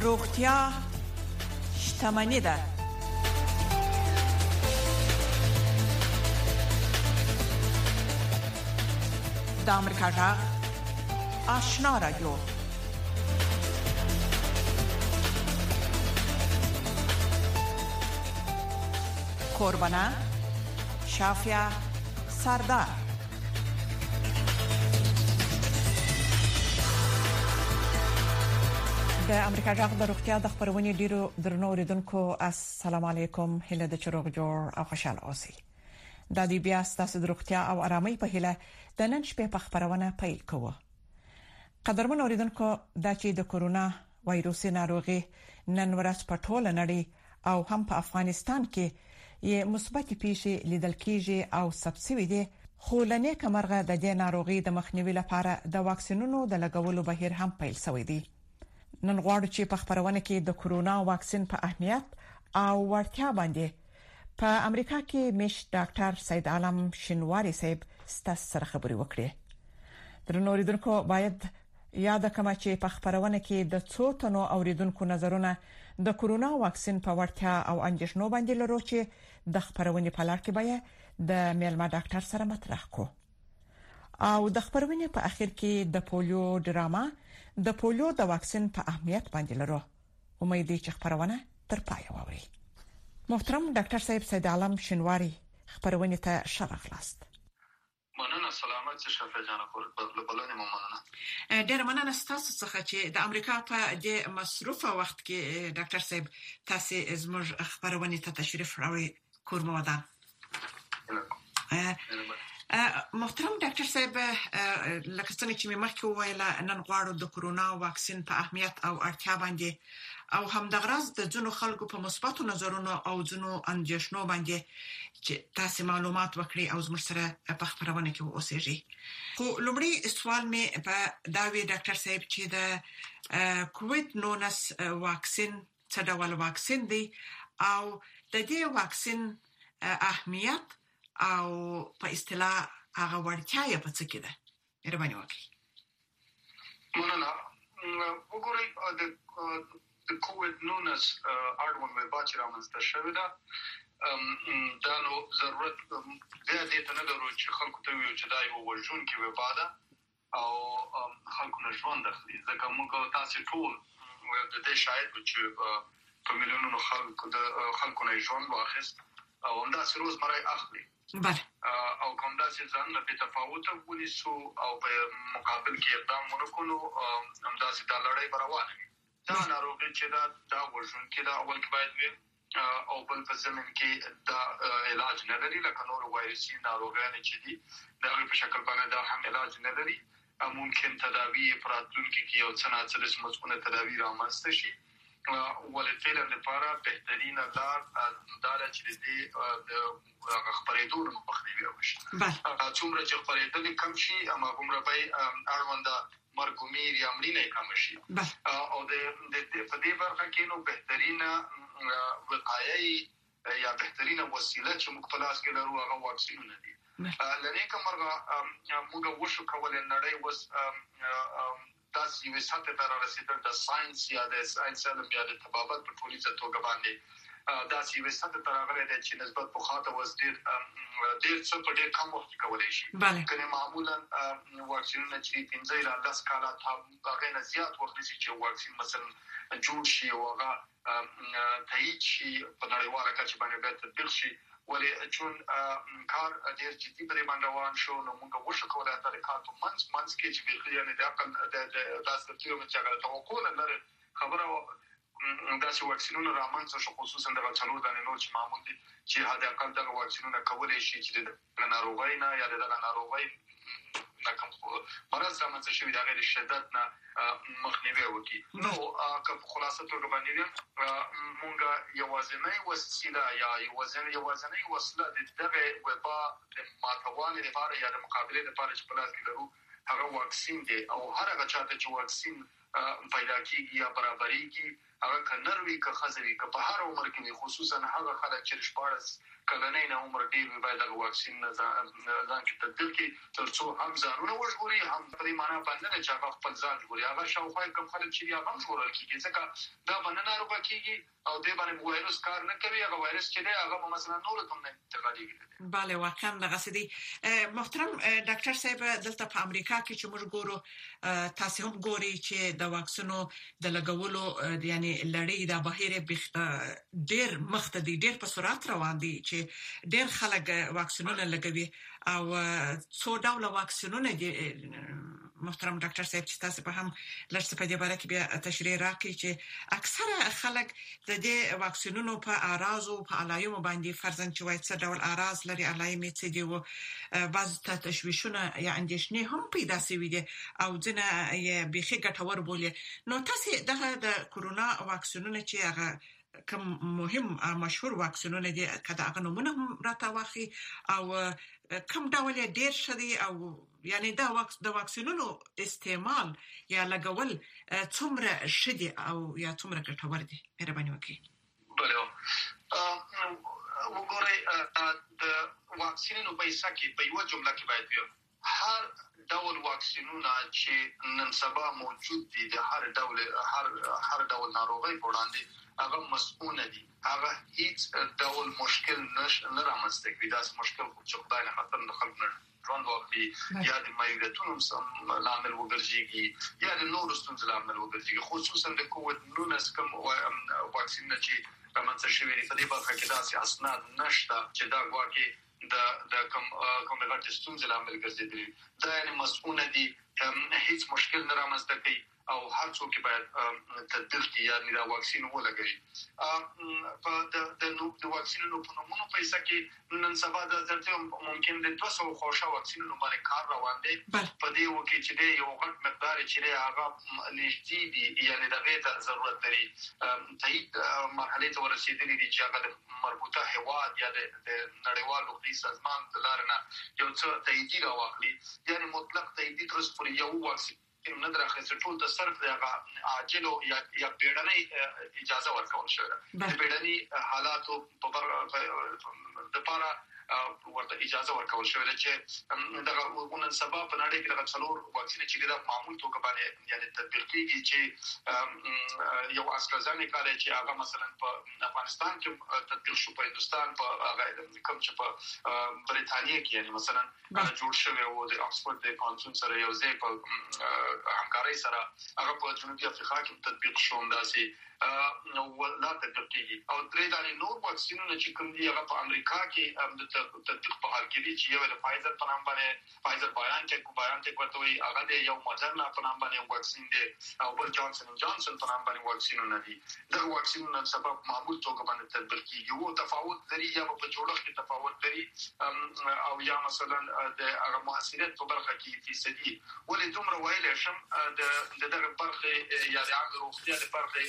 روغتیا شتمني ده. د امریکا غږ آشنا رادیو. کوربانه شافیا سردار. د امریکا غږ د روغتیا د خبرونې ډیرو درنو اوریدونکو السلام علیکم. هله د چروغ جوړ او خوشاله اوسئ. د دې بیا ستاسو د روغتیا او آرامۍ په هله د نن شپې په خبرونه پیل کوو. قدرمن اوریدونکو دا چې د کورونا وایروسي ناروغي نن ورځ په ټوله نړۍ او هم په افغانستان کې یې مثبت پیښې لیدل کېږي او سبسوي دي، خو لنې کمرغه د دې ناروغي د مخنیوي لپاره د واکسینونو د لګولو بهیر هم پیل شوی دی. نن غواړو چې په خبرونه کې د کورونا واکسین په اهمیت او ورتیا باندې په امریکا کې مش ډاکټر سید عالم شنواری صاحب ستاسو سره خبرې وکړي. درنو اوریدونکو باید یاد کړئ چې په خبرونه کې د څو تنو اوریدونکو نظرونه د کورونا واکسین په ورتیا او اندېښنو باندې لرو چې د خبرونه په لړ کې به د میلمه ډاکټر سره مطرح کو. او د خبرونه په اخر کې د پولیو ډراما د پولیو د واکسین په اهمیت باندې لرو. امید دي چې خبرونه تر پای واوري. محترم ډاکټر صاحب سید عالم شنواری خبرونه ته شرفلاست. مننه. سلامات شفا جان خور بلنه مننه. ډېر مننه ستاسو څخه چې د امریکا په د مصروفه وخت کې ډاکټر صاحب تاسو زموږ خبرونه ته تشریف راوړی. کورمو ده. محترم ډاکټر صاحب، لکه څنګه چې مخکې وویل نن غواړو د کورونا واکسین په اهمیت او اړتیا باندې او هم د غرض د ځینو خلکو په مثبتو نظرونو او ځینو اندېښنو باندې چې تاسو معلومات وکړي او زموږ سره په خبرونه کې اوسېږي. خو لومړی سوال مې په داوی ډاکټر صاحب چې د کووید 19 واکسین څه ډول واکسین دی او د دې واکسین اهمیت او په اصطلاح هغه ورتیا یې په څه کې ده؟ مهرباني وکړئ. مننه. وګورئ د کووید 19 اړوند وبا چې رامنځته شوې ده، دا نو ضرورت دې ته نه درو چې خلکو ته ویو چې دا یو وژونکې وبا ده او خلکو نه ژوند اخلي. ځکه موږ تاسو ټول د دې شاهد چې په میلیونونو خلکو نه ژوند واخیست او همداسې روزمره اخلي. بله. او کوم داسې ځان له تفاوت ونیسو او په مقابل کې اقدام ونکړو، همداسې دا لړۍ روانه وي. دا ناروغي چې دا وژونکې ده، اول کې باید وي او بل په ځمن کې دا علاج نه لري لکه نور وایرسي ناروغان چې دي دا په شکل باندې دا هم علاج نه لري. ممکن تداوی پراتونکو کې یو څه نه څه مسونه تداوی رامنځته شي، ولې لپاره بهترین لار دا چې د خبرېدو مخنیوي وشي. څومره چې خبرېدل کم شي اما کومره به اړوند مرګومیر یا مړینه کم شي. او د په دې برخه کې نو بهترینه وقایي یا بهترینه وسیله چې موږ په لاس کې لرو هغه واکسینونه دي. لنې کومه موږ وشو کولای نړۍ وس تاسو یو ساته تر رسیدل د ساينس یا د ساينس علم یا د طبابت په ټولنیزه توګه باندې دا یو ساته تر هغه د چې نسبت په خاطر وزدیر څه په ډېر کم وخت کولای شي. کنه معمولا واکسینونه چې 15 الى 10 کاله هغه نه زیات وخت دي چې واکسین مثلا جوړ شي او هغه تایید شي په نړیواله کچه باندې به تطبیق شي. ولې چون کار ډېر جدي پرې باندې روان شو نو موږ وشو کولای تر کار په منځ کې چې بلخي نه د عقل د تاسو ته یو چې هغه توقع نه لري خبره دا چې واکسینونه رامنځته شو، خصوصا د څلور دانې نور چې معمول دي چې هدا عقل دغه واکسینونه کولای شي چې د ناروغۍ نه یا د ناروغۍ کوم مرض رامنځته شوی د غیر شدت نه مخنیوي وکړي. نو که په خلاصه توګه باندې موږ یوازینی وسیله یا یوازینی وسیله د دغه وبا د ماتوالي لپاره یا د مقابله لپاره چې په لاس کې لرو هغه واکسین دی او هر هغه چاته چې واکسین پیدا کیږي یا برابرېږي هغه کنروي که خزوي که په هر عمر کې خصوصا هغه خلک چې شپارس کلنې نه عمر ډیر باید د واکسین ځان کې تطبیق کړي ترڅو هم ځانونه وژغوري هم په معنا باندې چې هغه خپل ځان ژغوري هغه شاوخوا کوم خلک چې هغه ژغورل کیږي ځکه دا باندې ناروغه کیږي او د باندې وایرس کار نه کوي هغه وایرس چې دی هغه مثلا نور کوم نه انتقالېږي. بله واقعا دغه سدي محترم ډاکټر صاحب دلته په امریکا کې چې موږ ګورو تاسو هم ګوري چې د واکسینو د لګولو یعنی لړۍ د بهیر ډیر مختدي ډیر په سرعت روان دي چې ډیر خلک واکسینونه لګوي او څو ډول واکسینونه دي. محترم ډاکټر صاحب چې تاسو په هم لږ په دې باره کې بیا تشریح راکړئ چې اکثره خلک د دې واکسینونو په اعراض او په علایمو باندې فرضاً چې وایي څه ډول اعراض لري علایمې څه دي او بعض تشویشونه یا اندېښنې هم پیدا شوي دي او ځنه یې بيخي ګټور بولي. نو تاسو دغه د کورونا واکسینونه چې هغه کوم مهم مشهور واکسینونه دي کله هغه نمونه هم راته واخی او کوم ډول ډیر شدي او یعنی دا د واکسینونو استعمال یا لګول څومره شدي او یا څومره ګټور دي مهرباني وکړئ. بله وګورئ د واکسینونو په حساب کې په یو جمله کې باید وي هر ډول واکسینونه چې نن سبا موجود دي د هر ډول ناروغي په وړاندې هغه مسؤل دي هغه هیڅ ډول مشکل نه رامنځته کوي دا مشکل چې خدای نه خاطر نه خلک نه ژوند واخلي یا د مایګرټونو سم لامل وګرځيږي یا د نورو ستونزو لامل وګرځيږي خصوصا د کووډ-19 کوم واکسین چې رامنځته شوی دی په دې برخه کې داسې اسناد نشته چې دا واقعي د کوم غټ ستونزې لامل ګرځېدلي دا یعنی مسؤل دي هیڅ مشکل نه رامنځته کوي او هر څوک باید تطبیق کړي یا د واکسین ولګي په د واکسینونو په نومونو پیسې کې نن سبا د ځرته ممکن د 200 خوښه واکسینونو باندې کار روان دی په دې وکي چې د یو غټ مقدار چې هغه لږ دي یعنی دغه ته ضرورت لري تایید مرحله ته ورسېدلې دي چې هغه مربوطه هواد یا د نړیوال روغتي سازمان د لارنه یو څه تایید راوخلي یعنی مطلق تایید تر اوسه پورې یو واکسین نه درخصه ټول د صرف دغه عاجل یا بیړنۍ اجازه ورکول شوې د بیړنۍ حالاتو په لپاره ورته اجازه ورکول شوې چې دغه ونن سبب په نړۍ کې دغه څلور واکسین چې د معمول توګه باندې یعنی تطبیق کیږي چې یو استرازینیکا چې هغه مثلا په افغانستان کې تطبیق شو په هندستان په کوم چې په بریټانیا کې یعنی مثلا جوړ شوی او د اکسفورد د پانسون سره یو ځای په همکاري سره هغه په جنوبي افریقا کې تطبیق شو انداسي نو لا تطبیقي او درې دانې نور واکسینونه چې کوم دي هغه په امریکا کې د تطبیق په حال کې دي چې یو د فایزر په نام باندې فایزر بایانټیک ورته وي هغه د یو ماډرنا په نام باندې واکسین دی او بل جانسن اند جانسن په نام باندې واکسینونه دي دا واکسینونه سبب معمول توګه باندې تطبیق کیږي او تفاوت لري یا په جوړښت کې تفاوت لري او یا مثلا د هغه موثریت په برخه کې فیصدي ولې دومره وایي شم د دغه برخه یا د عام روغتیا د برخه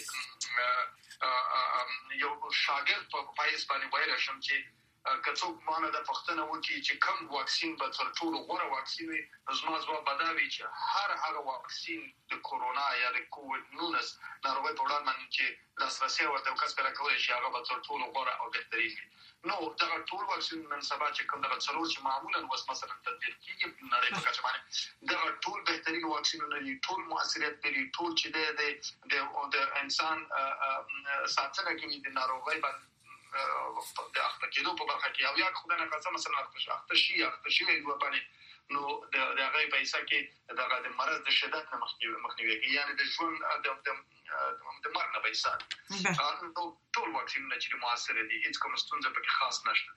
یو شاګرد په پایس باندې وایي شم چې کڅو مانه د پښتنه وکی چې کم واکسین به تر ټولو غوره واکسین وي زما ځواب بداوي چې هغه واکسین د کورونا یا د کووډ-19 ناروغي په وړاندې چې لاسرسي ورته کس کړه کولای شي هغه به تر ټولو غوره او بهترین وي نو دا ټول واکسین نن سبا چې کوم د څلور چې معمولا وس مثلا تطبیق کیږي نړۍ په کچه باندې دا ټول بهترین واکسینونه دي ټول موثریت لري ټول چې د انسان ساتنه کوي د ناروغي باندې د اخته کېدو په برخه کې او یا خدای نه قسم مثلا اخته شي ویلو باندې نو د هغه پیسې کې د مرض د شدت نه مخنیوي کوي یعنی د ژوند د مرګ نه پیسې نو ټول واکسینونه چې موثر دي هیڅ کوم ستونزه پکې خاص نشته.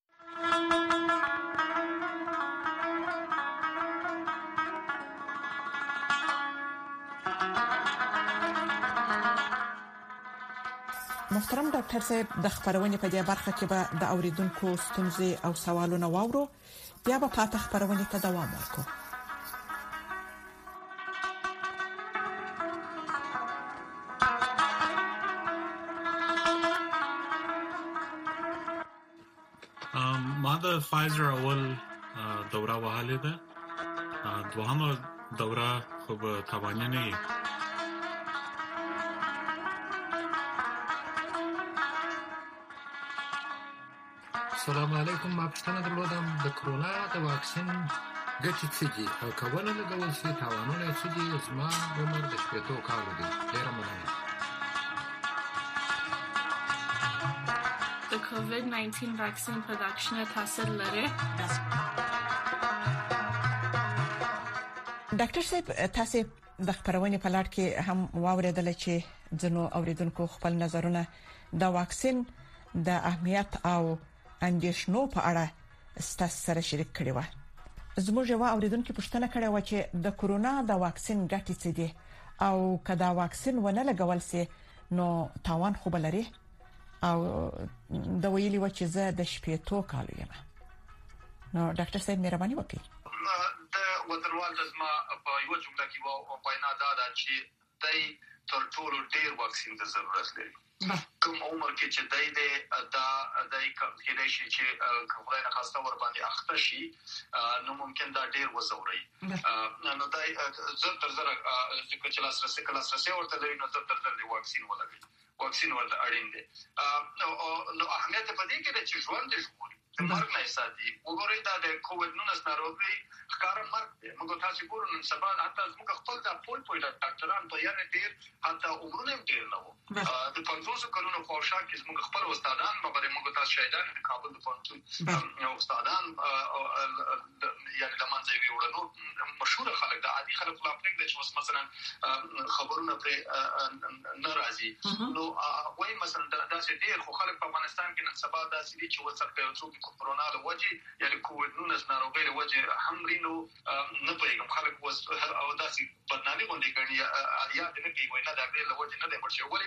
محترم ډاکټر صاحب د خبرونې په دې برخه کې به د اوریدونکو ستونزې او سوالونه واورو بیا به پاتې خبرونې ته دوام ورکړو. ما د فایزر اول دوره وهلې ده دوهمه دوره خو به توانې نه السلام علیکم. ما پوښتنه درلودم د کرونا د واکسین ګټې څه دي او کونه لګول شي تاوانونه څه دي؟ زما عمر د 70 کالو دی. ډېره مننه. د کووید-19 واکسین په واکسین تاثیر لري؟ ډاکټر صاحب تاسو د خبرونه په لړ کې هم واوریدل چې ځنو اوریدونکو خپل نظرونه د واکسین د اهمیت او اندیشنو په اړه ستاسو سره شریک کړي و. زموږ یو اوریدونکو پوښتنه کړې و چې د کرونا د واکسین ګټې څه دي او کدا واکسین ونه لګول سي نو تاوان خو بلري او د ویلي و چې زه د 70 کالو یم. نو ډاکټر صاحب مهرباني وکړئ. وتروال دزما په یو جمله کې وو پاینا دا چې دای تر ټولو ډیر واکسین د ضرورت لري. کوم عمر کې چې دای کې دای شي چې خبره نه خاصه ور باندې اخته شي نو ممکن دا ډیر وزوري. نو دای زر تر زر چې لاسرسي ورته لري نو زر تر زر دی واکسین ولګي. واکسین ورته اړین دی. نو اهمیت په دې کې چې ژوند دې ژغوري. مرګ نه ساتي. وګورئ دا د کووید-19 ناروغي ښکارا مرګ موږ تاسو ګورو نن سبا حتی موږ خپل د پول ډاکټران په یانه ډیر حتی عمرونه ډیر نه وو. د 500 کلونو خوشا کې موږ خپل استادان موږ تاسو شهیدان د کابل د پونتون او استادان یعنی د منځوي وړاندو مشهور خلک د عادي خلک په خپل کې چې مثلا خبرونه پر ناراضي نو وایي مثلا داسې ډیر خو خلک په افغانستان کې نن سبا داسې دي چې وڅ په څو کرونا له وجه یعنی کووید-19 ناروغي له وجه همرینو نه پېږم خلک وس او داسې بدنامي باندې کوي یا د نګي وینا د غیر له وجه نه دی مرشي ولې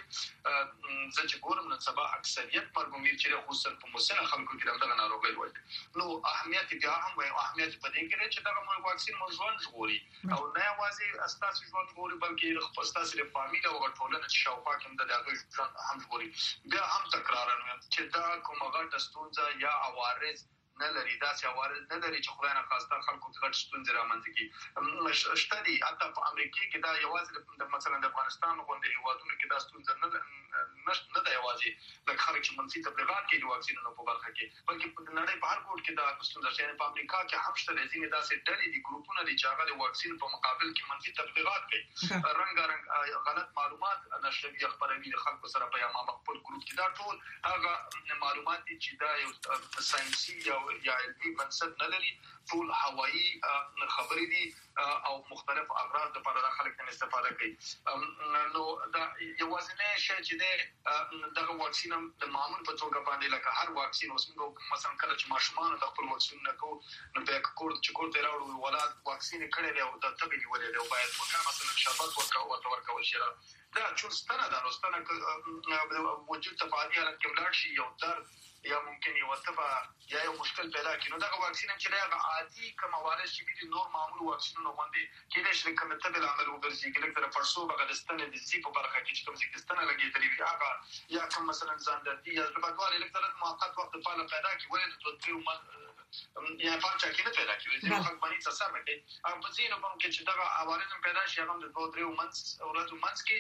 چې ګورم نن سبا اکثریت مرګومیر چې خصوصا په مسنه خلکو کې دغه ناروغي وایي نو اهمیت بیا هم وایي اهمیت په دې کې چې دغه واکسین مو ژوند ژغوري او نه یوازې اساس ژوند ژغوري بلکې خپل اساس لري فامیل او ټولنه چې شاوخوا کې د دغه ژوند هم ژغوري. بیا هم تکرار نه چې دا کومه غټه ستونزه یا عوارض نه لري دا چې عوارض نه لري چې خدای نه خواسته خلکو ته غټ ستونزې رامنځته کی شتدي حتی په امریکا کې دا یوازې مثلا د افغانستان غونډې هیوادونو کې دا ستونزه نه دا یوازې لکه خلک چې منفي تبلیغات کوي د واکسینونو په برخه کې بلکې په نړۍ په هر ګوټ کې دا ستونزه شته. په امریکا کې هم شته ځینې داسې ډلې دي ګروپونه دي چې هغه د واکسین په مقابل کې منفي تبلیغات کوي رنګارنګ غلط معلومات نشوي خبروي د خلکو سره په یامه خپل ګروپ کې دا ټول هغه معلومات دي چې دا یو ساينسي یا علمي بنسټ نه لري ټول هوایی خبرې دي او مختلف اغراض لپاره د خلک نه استفاده کوي. نو دا یوازینی شی چې دغه واکسین د معمول په توګه باندې لکه هر واکسین اوس موږ مثلا کله چې ماشومان د خپل واکسین نه کو نو به کوړ ته راوړو ولادت واکسین کړي دی او د تبې نیولې دی او باید مثلا شربت ورکول شي. دا چې ستنه دا ستنه وجود تفاعلي حالت کې ملاړ شي یو درد یا ممکن یو تبع یا یو مشکل پیدا کړي نو دا واکسین چې دا عادي کوم وایرس چې د نور معمول واکسینونو باندې کې د شرکت متبل عمل وګرځي کې لکه فرصو بغدستان د زی په برخه کې چې کوم ځای کې ستنه لګېدلې وي هغه یا کوم مثلا ځاندرتي یا زبادوال الکترون موقت وخت په اړه پیدا کی ولې د توتریو یا پارچا کې نه پیدا کیږي چې خلک باندې څه نه کوي او په ځینو باندې چې دا عوارض پیدا شي هغه د 2-3 منځ کې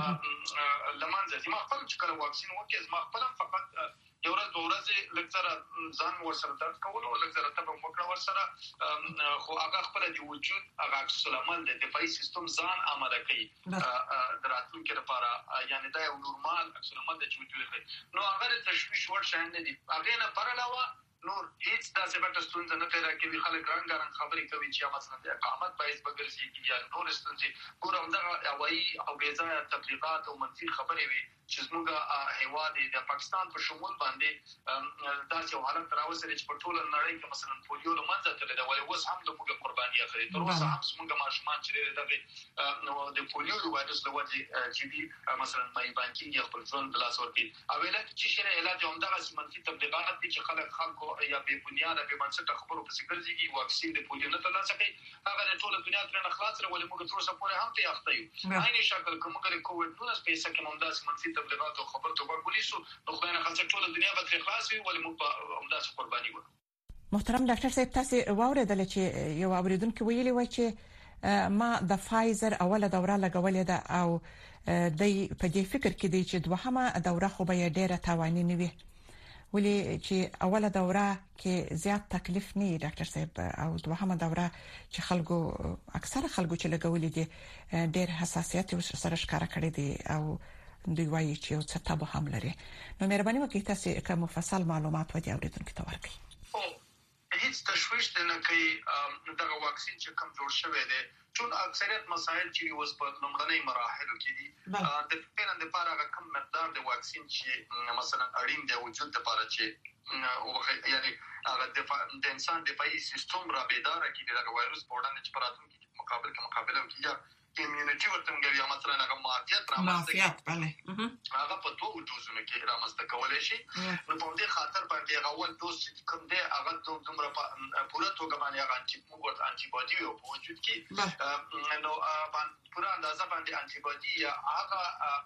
لمانځي چې ما خپل چې کله واکسین وکړم ما خپل فقط یو ورځ لکثره ځان ورسره درد کول او لکثره تبه وکړه ورسره خو هغه خپل د وجود هغه عکس العمل د دفاعي سیستم ځان آماده کوي دراتونکو لپاره یعنی دا یو نورمال عکس العمل د وجود دی نو هغه تشویش ورشي نه دي هغه نه پر علاوه نور هیڅ داسې بټه ستونزه نه پیدا کوي خلک رنګارنګ خبرې کوي چې مثلا د اقامت باعث بګرځي یا نور ستونزې ګورم دا هوایي او بېځایه تبلیغات او منفي خبرې وي چې زموږ هیواد د پاکستان په شمول باندې داسې حالت راوځي چې په ټول نړۍ کې مثلا پولیو له منځه تللی دا ولې اوس هم د موږ قرباني اخلي تر اوسه هم زموږ ماشومان چې دغه د پولیو وایرس له وجې چې دي مثلا مې بانکینګ خپل ژوند د لاس ورکړي او علاج چې شری علاج هم دغه منفي تبلیغات دي چې خلکو یا به بنیاد به منځ ته خبرو په سیګر ځيږي واکسین د پولیو نه ترلاسه کوي هغه د ټول دنیا تر نه خلاص ولې موږ تر اوسه پورې هم ته اخته یو عیني شکل کوم کله کووید-19 پیسې کې ممداس منفي تبلیغات او خبرو ته ورغلیسو نو خو نه خاصه ټول دنیا به خلاص وي ولې موږ همداسې قرباني وکړو. محترم ډاکټر صاحب تاسو واوریدل چې یو اوریدونکو ویلي و چې ما د فایزر اوله دوره لګولې ده او د په دې فکر کې دی چې دوهمه دوره خو به ډیره تاواني نه وي ولې چې اوله دوره کې زیات تکلیف نه ډاکټر صاحب او دوهمه دوره چې اکثره خلکو چې لګولې دي ډېر حساسیت سره ښکارا کړی دي او دوی وایي چې یو څه تابو هم لري. نو مهرباني وکړئ تاسو کوم مفصل معلومات ودی اوریدونکو ته ورکړئ. هیڅ تشویش نه کوي دغه واکسین چې کوم جوړ شوی دی ټول اکثریت مسایل چې اوس په لومړنۍ مراحلو کې دي د پیلن لپاره کوم مقدار د واکسین چې مثلا اړین دی وجود لپاره چې یعنی هغه د انسان دفاعي سیستم را بیدار کړي دغه وایروس په وړاندې چې پراتون کې مقابله کوي یا کمیونټي ورته موږ یا مثلا هغه مافیات بله هغه په دوه دوزونو کې رامنځته کولای شي. نو په دې خاطر باندې هغه اول دوز چې کوم دی هغه دومره پوره توګه باندې هغه انټي بادي او په وجود کې نو پوره اندازه باندې انټي بادي یا هغه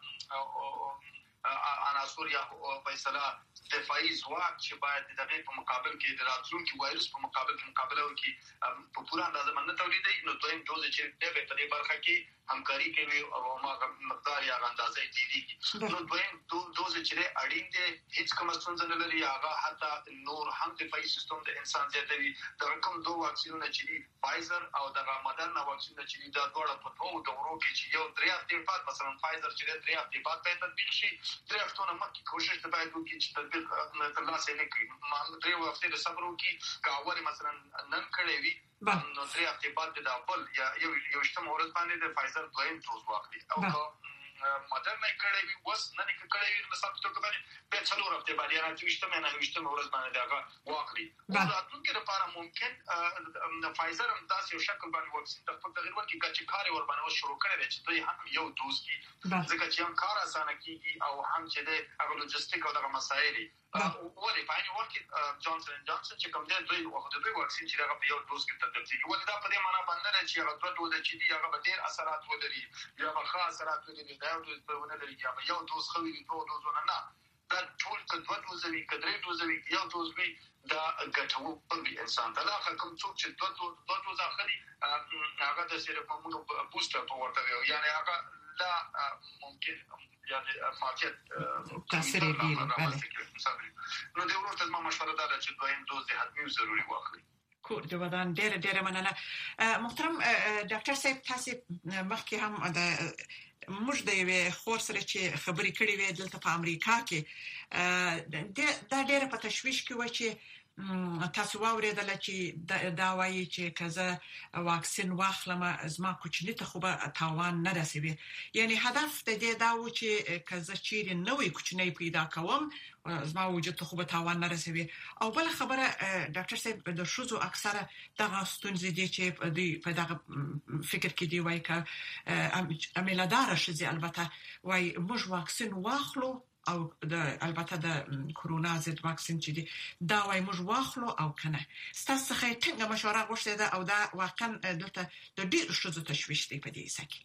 عناصر یا فیصله دفاعي ځواک چې باید د دغه په مقابل کې د راتلونکي وایروس په مقابل کې مقابله وکړي په پوره اندازه باندې تولیدي. نو دویم دوز چې د دې برخه کې همکاري کوي او هغه مقدار یا اندازې ډیریږي. نو دویم دوز چې اړین دي هیڅ کوم ستونزه نه لري هغه حتی نور هم دفاعي سیستم د انسان زیاتوي. دا کوم دوه واکسینونه چې دي فایزر او دغه مدرنا واکسینونه چې دا دواړه په دوه دورو کې چې یو 3 هفتې بعد مثلا فایزر چې 3 هفتې بعد په تطبیق شي 3 هفتو نه مخکې کوشش ته باید وکړي چې تطبیق ترلاسه نه کړي. ما 3 هفتې د صبر وکړي کاوه مثلا نن کړی وي نو 3 هفتې بعد د خپل یا یو شتم ورځ باندې د فایزر دویم ډوز واخلي او مدرنا کړی وي وس نه کړی وي مثلا په توګه باندې په څلور هفتې باندې نه وشتم ورځ باندې دا واخلي. راتلونکي لپاره ممکن فایزر هم تاسو یو شکل باندې واکسین د خپل تغیر ورکړي چې کار ور باندې شروع کړي چې دوی هم یو دوز کی ځکه چې هم کار اسانه کیږي او هم چې د هغه لوجستیک او دغه مسایل ولې باندې ورکړي جانسن اند جانسن چې کوم دی دوی وخت دوی واکسین چې هغه په یو دوز کې تطبیق کیږي. ولې دا په دې معنی باندې چې هغه دوه دوز چې دی هغه به ډیر اثرات ولري یا به ښه اثرات ولري دا ونه لري یا به یو دوز خو وي دوه دوزونه نه دا ټول کډوه دوزوي کډري دوزوي یو دوز وي دا ګټو په انسان ته لا کوم څوک چې دوه دوز اخلي هغه د سره موږ بوستر په ورته یعنی هغه لا ممکن یعنی مارکیټ تاثیر دی نو د ورته ما مشوره ده چې دویم دوز د حتمي ضروري واخلي. کور جوادان ډېر مننه. محترم ډاکټر صاحب تاسو مخکې هم د موږ د یوې خور سره چې خبرې کړې وې دلته په امریکا کې دا ډېر په تشویش کې و چې تاسو واوریدل چې دا وایي چې کزه واکسین واخلم زما کوچنی ته خو به تاوان نه رسوي. یعنی هدف د دې دا و چې کزه چیرې نوې کوچنی پیدا کوم زما وجود ته خو به تاوان نه رسوي. او بل خبره ډاکټر صاحب د شوزو اکثره دغه ستونزې دي چې په دغه فکر کې دی وایي ک امیلادار شي البته وایي موږ واکسین واخلو او البته د کرونا ضد واکسین چې دی دا وایي موږ واخلو او کنه ستاسو څخه څنګه مشوره غوښته ده او دا واقعا دلته د ډیر شوزو تشویش دی په دې سکه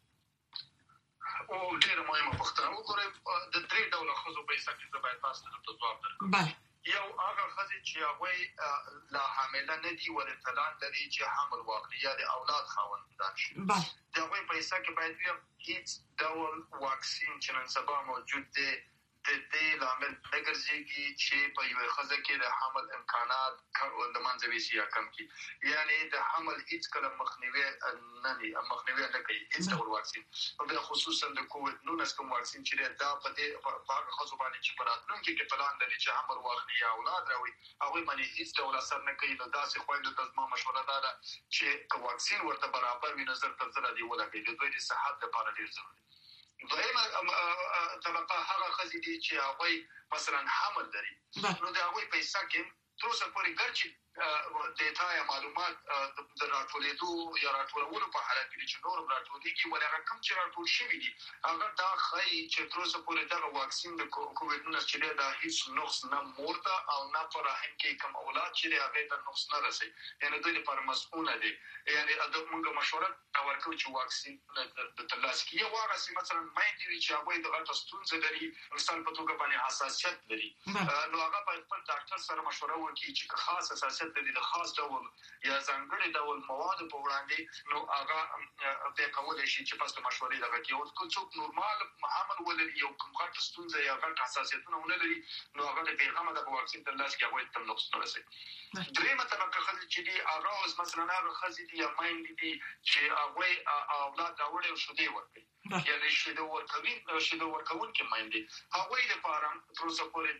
او ډیر مهمه پوښتنه وکړئ د درې ډول خزو په سکه د باید تاسو ته ځواب درکړم. بله یو هغه خزې چې هغه لا حامله نه دي ولې تلان لري چې حمل واقعي یا د اولاد خاوندان شي. بله دا وایي په سکه باید هیڅ ډول واکسین چې نن سبا موجود دی د دې لامل نګرځيږي چې په یو خزه کې د حمل امکانات د منځوي سیا کم کی یعنی د حمل هیڅ کله مخنیوي نه کوي هیڅ ډول واکسین په خصوصا د کووډ 19 کوم واکسین چې دا په دې هغه خزو باندې چې پراتلونکي کې پلان لري چې حمل واخلي یا اولاد راوي هغه باندې هیڅ ډول اثر نه کوي. نو دا څه خويند د تاسو مشوره ده چې واکسین ورته برابر وي نظر تر ځله دی ولګي د دوی صحت لپاره ډیر ضروري. دویمه طبقه هغه خزې دي چې هغه مثلا حمل لري نو دا هغه پیسې کې تر څو پورې ګرځي ډیټا یا معلومات د راټولېدو یا راټولولو په حالت کې چې نور راټولېږي ولې کوم چې راټول شوی دي هغه دا خای چې تر څو پورې دا واکسین د کووډ 19 چې دا هیڅ نقص نه مورته او نه پر رحم کې کوم اولاد چې هغه ته نقص نه رسي یعنی دوی لپاره مسؤونه دي. یعنی دا موږ مشوره ورکو چې واکسین د ترلاسه کیږي واغه چې مثلا مایندې چې هغه د غټ ستونزې لري مثلا په توګه باندې حساسیت لري نو هغه په خپل ډاکټر سره مشوره وکړي چې خاص حساسیت حساسیت لري د خاص ډول یا ځانګړي ډول مواد په وړاندې نو هغه به کولای شي چې پس مشورې دغه کې او څوک نورمال حمل ولري یو کوم غټ ستونزه یا غټ حساسیتونه ولري نو هغه د پیغام د واکسین تر لاسه کې هغه تم نقص نه رسي درېمه طبقه خلک چې دي هغه اوس مثلا هغه خزي دي یا مایند دي چې هغه اولاد راوړي او شو دی ورته یعنی شیدو ورکون کې مایند دي هغه لپاره پروسه پورې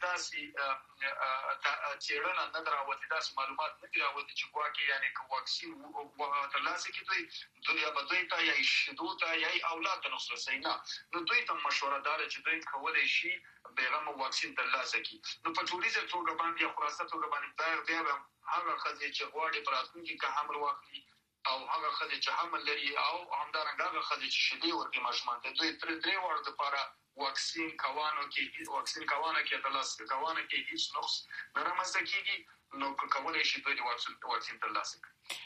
داسي چیرنه نه دراوته داسي معلومات نه دراوته چې واکه یعنی کو واکسین تر لاسه کې دوی یا بدوي ته یا شیدو ته یا اولاد ته نقص رسي نه نو دوی ته مشوره دار چې دوی کولای شي بیغم واکسین تر لاسه کې نو په ټوریزه توګه باندې یا خلاصه توګه باندې بیا هغه خزي چې غواړي پراتونکي که حمل واخلي او هغه خزي چې حمل لري او همدارنګه هغه خزي چې شیدې ورکړي ماشومان ته دوی تر درې وړ د لپاره واکسین کوانو کې د لاس کوانو کې هیڅ نقص نه رامنځته کیږي نو کولای شي دوی واکسین تر لاسه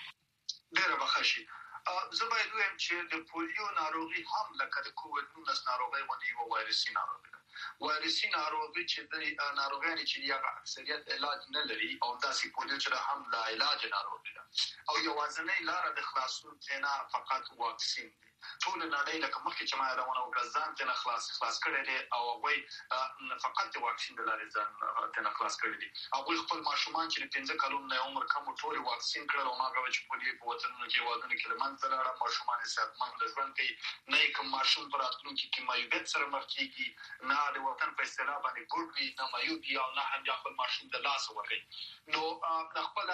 کړي ډېر بخښي زه باید وایم چې د پولیو ناروغي هم لکه د کووډ-19 ناروغي باندې یو وایرسي ناروغي وایرسي ناروغي چې د ناروغانو چې هغه اکثریت علاج نه لري او داسې پولیو چې هم لا علاج ناروغي ده او یوازینۍ لار د خلاصون څخه فقط واکسین دی ټول نړۍ لکه مخکې چې ما راونه وګرځان ته خلاص کړي دي او هغه فقط واکسین د لارې ځان ته خلاص کړي دي هغه خپل ماشومان چې 15 کلونو عمر کم ټول واکسین کړل او ماګه چې پولیو په وطنونو کې وادونه کې لمنځه لاړه ماشومان صحتمند ژوند کوي نه کوم ماشوم پراتونکو کې مایوبیت سره مخ کیږي نه د وطن په اصطلاح باندې ګوري نه مایوبي او نه هم خپل ماشوم د لاس ورغی نو د خپل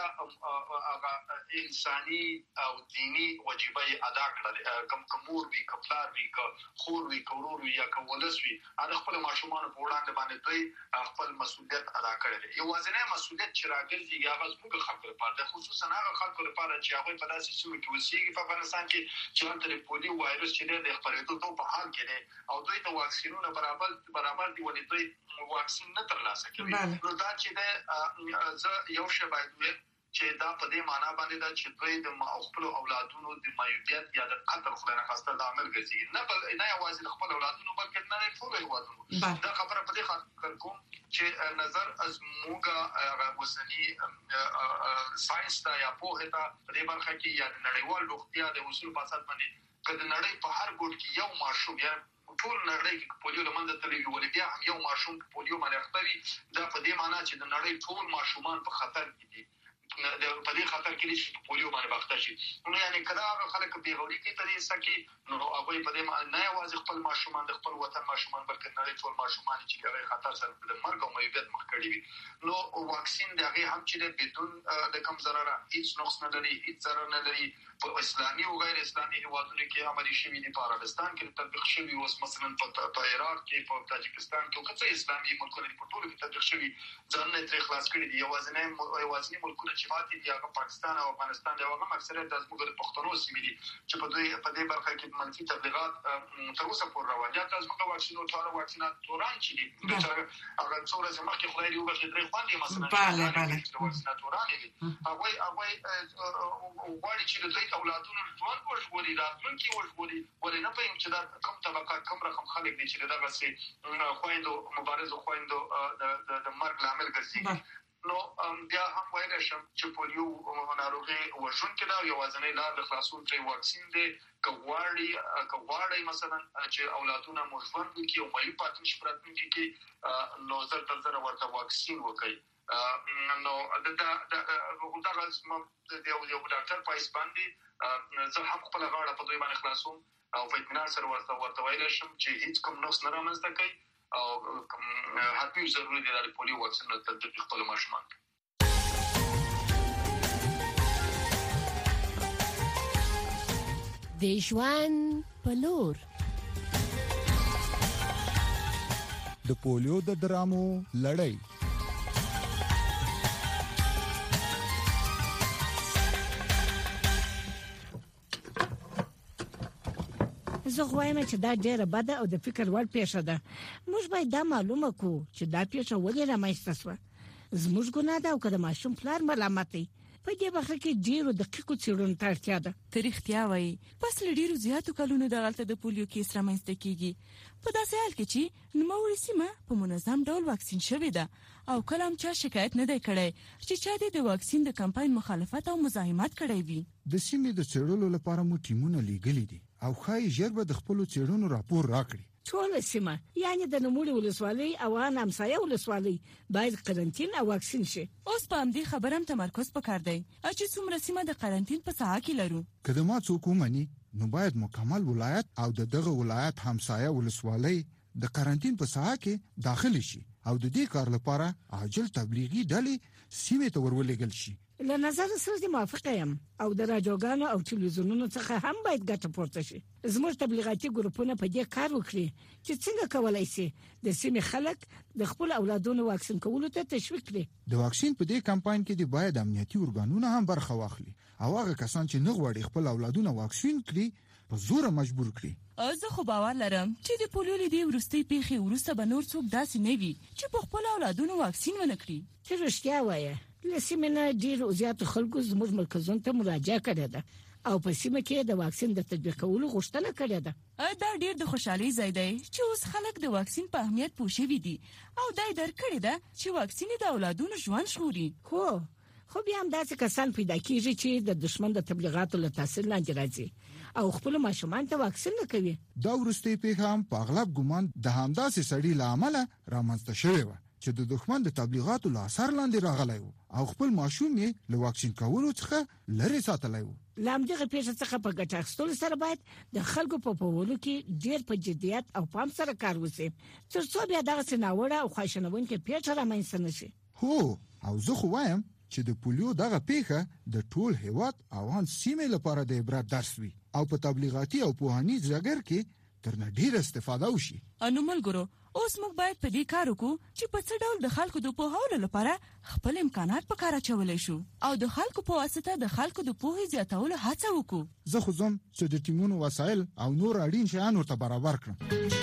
هغه انساني او دینی واجبې ادا کړل کمور وی کپلار وی خور وی کورور وی یا کولس وی هغه خپل ماشومان په وړاندې باندې دوی خپل مسؤلیت ادا کړل یو ځنه مسؤلیت چې راګرځي هغه زموږ خلکو لپاره خصوصا هغه خلکو لپاره چې هغه په داسې سیمو کې وسیږي په افغانستان کې چې د پولیو وایرس چې د خپرېدو په حال کې دي او دوی د واکسینونو برابر دي ولې دوی واکسین نه ترلاسه کوي نو دا چې د یو شی باید چې دا په دې معنی باندې دا چې دوی د خپل اولادونو د مایوبیت یا د قتل خلانه خاصه د عمل ګرځي نه یوازې خپل اولادونو بلکې نه ټول هیوادونو دا خبره په دې خاطر کوم چې نظر از موږ وسنی ساينس ته یا په هدا په دې برخه کې یا نړیوال روغتیا د اصول په اساس باندې کله نړۍ په هر ګوټ کې یو ماشوم یا ټول نړۍ کې پولیو لمنځه تللی ولې بیا هم یو ماشوم پولیو باندې اخته دا په دې معنی چې د نړۍ ټول ماشومان په خطر کې دي په دې خطر کې چې پولیو باندې باخته شي نو یعنی کله هغه خلک به غوړي کې ترې سکه نو هغه په دې معنی نه یوازې خپل ماشومان د خپل وطن ماشومان بلکې نړۍ ټول ماشومان چې هغه خطر سره د مرګ او مایوبیت مخ کړي وي نو واکسین دغه هم چې بدون د کم ضرر هیڅ نقص نه لري هیڅ ضرر نه لري په اسلامي او غیر اسلامي هیوادونو کې عملي شوی دی په عربستان کې تطبیق شوی او مثلا په عراق کې په تاجکستان کې او کڅه اسلامي ملکونو په ټولو کې تطبیق شوی ځان نه تر خلاص کړی دی یوازینی ملکونه چې ماتې دي هغه پاکستان او افغانستان دی هغه اکثریت د زموږ د پښتنو سیمې دي چې په دې برخه کې منفي تبلیغات تر اوسه پورې روان دي تاسو موږ واکسینو ټول واکسینات توران چې دي هغه څوره چې مخکې خدای دی وبخښي درې خواندې مثلا بله واکسینات توران دي هغه وایي چې دوی اولادونو ژوند وژغوري راتلونکي وژغوري ولې نه پېم چې دا کوم طبقه کوم رقم خلک دي چې دغه سي خويندو مبارزو خويندو د مرګ لامل ګرځي نو بیا هم وایي چې پولیو ناروغي وژونکې ده یوازینۍ لار د خلاصون ترې واکسین دی کواړی مثلا چې اولادونه مو ژوند وکړي او مې پاتې شي راتلونکي کې نو زر تر زر ورته واکسین وکړي نو دا غوښتنه د یو ډاکټر په اسباندي زه هم خپل غاړه په دوی باندې خلاصوم او په اطمینان سره ورته ویل شم چې هیڅ کوم نقص نه رامنځته کوي او حتمي ضروري دی د پولیو واکسین تطبیق خپل ماشومان د ژوند په لور د پولیو د درامو لړۍ زه غواړم چې دا ډیره بده او د فکر وړ پیښه ده موږ باید دا معلومه کړو چې دا پیښه ولې رامنځته شوه زموږ ګناه ده او که د ماشوم پلار ملامت دی په دې برخه کې ډیرو دقیقو څېړنو ته اړتیا ده. تاریختیا وایي پس له ډیرو زیاتو کلونو دغلته د پولیو کیس رامنځته کیږي. په داسې حال کې چې نوموړې سیمه په منظم ډول واکسین شوې ده او کله هم چا شکایت نه دی کړی چې چا د واکسین د کمپاین مخالفت او مزاحمت کړی وي. د سیمې د څېړلو لپاره مو ټیمونه لیږلي دي او ښایي ژر به د خپلو څېړنو راپور راکړي. ټول سیمه یعنی د نوموړي ولسوالۍ او همسایه ولسوالۍ باید قرنټین او واکسین شي. اوس په همدې خبره هم تمرکز پکار دی چې څومره سیمه د قرنټین په ساحه کې لرو. که د ما څوک ومني نو باید مکمل ولایت او دغه ولایت همسایه ولسوالۍ د قرنټین په ساحه کې داخلي شي او د دې کار لپاره عاجل تبلیغي ډلې سیمې ته ورولېږل شي. له نظر سره موافقه یم او د راډیوګانو او ټلویزیونونو څخه هم باید ګټه پورته شي. زموږ تبلیغاتي ګروپونه په دې کار وکړي چې څنګه کولای شي د سیمې خلک د خپل اولادونو واکسین کولو ته تشویق کړي. د واکسین په دې کمپاین کې د باید امنیتي ارګانونه هم برخه واخلي او هغه کسان چې نه غواړي خپل اولادونه واکسین کړي په زور مجبور کړي. زه خو باور لرم چې د پولیو له دې وروستۍ پیښې وروسته به نور څوک داسې نه وي چې په خپل اولادونو واکسین ونه کړي. ته رښتیا وایې، له سیمې نه ډېر زیات خلکو زموږ مرکزونو ته مراجعه کړې ده او په سیمه کې د واکسین د تطبیق کولو غوښتنه کړې ده. دا ډېر د خوشحالۍ ځای دی چې اوس خلک د واکسین په اهمیت پوه شوي دي او دا یې درک کړې ده چې واکسین د اولادونو ژوند ژغوري. خو بیا هم داسې کسان پیدا کیږي چې د دشمن د تبلیغاتو له تاثیر لاندې راځي او خپل ماشومان ته واکسین نه کوي. دا وروستۍ پیښه هم په اغلب ګومان د همداسې سړي له امله رامنځته شوې وه چې د دښمن د تبلیغاتو له اثر لاندې راغلی و او خپل ماشوم یې له واکسین کولو څخه لرې ساتلی و. له همدغه پیښې څخه په ګټه اخیستلو سره باید د خلکو په پوهولو کې ډېر په جدیت او پام سره کار وشي تر څو بیا دغسې ناوړه او خواشینونکې پیښه رامنځته نه شي. او زه خو وایم چې د پولیو دغه پیښه د ټول هیواد او ان سیمې لپاره د عبرت درس وي او په تبلیغاتي او پوهنیز ډګر کې ترنه ډیر استفاده وشي. انو ملګرو، اوس موږ باید په دې کار وکړو چې په څه ډول د خلکو د پوهاولو لپاره خپل امکانات په کار اچولای شو او د خلکو په واسطه د خلکو د پوهې زیاتولو هڅه وکړو. زه خو زم چې د ټیمونو وسایل او نور اړین شیان ورته برابر کړم.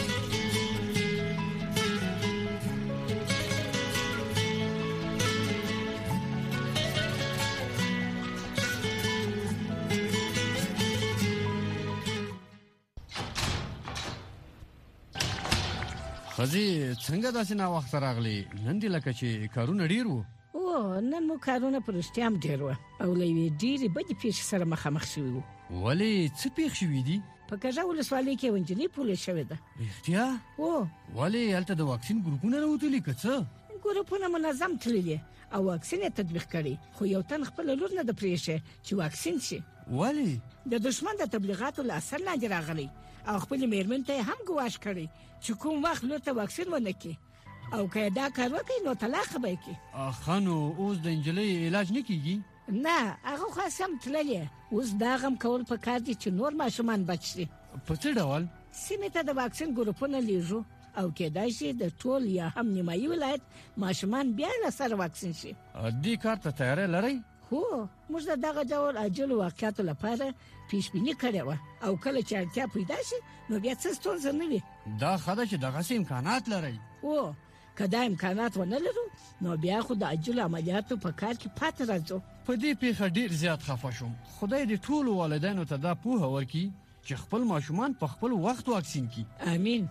خزي څنګه داسې نا وخت راغلی؟ نن دې لکه چې کارونه ډیر وو. نن مو کارونه پر اشتیام ډیر وو او لوي ډیر بدې پیښې سره مخامخ شوي وو. ولې څه پیښ شوي دي؟ په کجا ولسوالۍ کې ونجلي پوله شوې ده. رښتیا؟ ولې هلته د واکسین ګروپونه راوتلي که څه؟ ګروپونه منظم تللي او واکسین یې تطبیق کړي خو یو تن خپل لور نه د پریښه چې واکسین شي. ولې؟ د دشمن د تبلیغاتو له اثر لاندې راغلی او خپل میرمن ته هم ګواښ کړي چې کوم وخت لور ته واکسین ونه کړي او که دا کار وکړي نو طلاق به کړي. خانو اوس د انجلۍ علاج نه کیږي؟ نه، هغه خو سم تللی. اوس دا غم کول په کار دي چې نور ماشومان بچ شي. په څه ډول؟ سیمې ته د واکسین ګروپونه لیږو او کېدای شي د ټول یا هم نیمایي ولایت ماشومان بیا له سره واکسین شي. دې کار ته تیاری لرئ؟ موږ دغه ډول عاجل واقعیاتو لپاره پیشبیني کړې وه او کله چې اړتیا پیدا شي نو بیا څه ستونزه نه وي. دا ښه ده چې دغسې امکانات لرئ. که دا امکانات ونه لرو نو بیا خو د عاجلو عملیاتو په کار کې پاتې راځو. په دې پیښه ډیر زیات خفه شوم. خدای دې ټولو والدینو ته دا پوهه ورکړي چې خپل ماشومان په خپل وخت واکسین کړي. امین.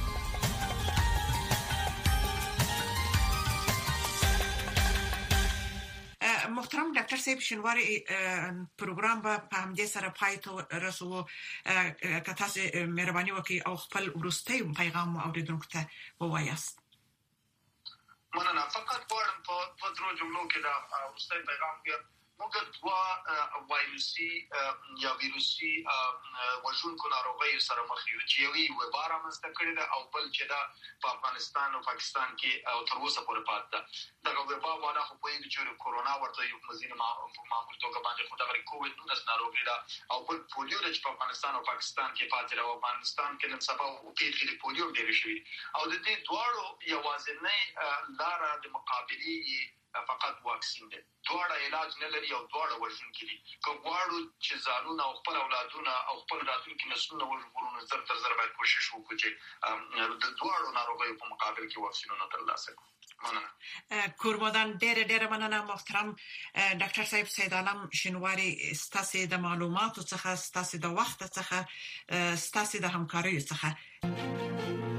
محترم ډاکټر صاحب، شنواري پروګرام په همدې سره پای ته رسو. که تاسو مهرباني وکړئ او خپل وروستي پیغام اوریدونکو ته ووایاست. مننه. فقط غواړم په درو جملو کې دا وروستي پیغام بیا موږ دوا وایروسي یا ویروسي وژونکو ناروغیو سره مخ یو چې یوې وبا رامنځته کړې ده او بل چې دا په افغانستان او پاکستان کې او تر اوسه پورې پاتې ده. دغه وبا والا خو په یوه چې کورونا ورته یو مزینه معمول توګه باندې خو دغه کووډ-19 ناروغي ده او بل پولیو چې په افغانستان او پاکستان کې پاتې ده. او افغانستان کې نن سبا پیښې د پولیو ډېرې شوي او د دې دواړو یوازینۍ لاره د مقابلې فقط واکسین دی. دواړه علاج نه لري او دواړه وژونکي دي. که غواړو چې ځانونه او خپل اولادونه او خپل راتلونکي نسلونه وژغورو، زر تر زر باید کوشش وکړو چې د دواړو ناروغیو په مقابل کې واکسینونه ترلاسه کړو. کوربادان ډېر مننه محترم ډاکټر صاحب سید عالم شینواری ستاسو د معلوماتو څخه ستاسو د وخت څخه ستاسو د همکارۍ څخه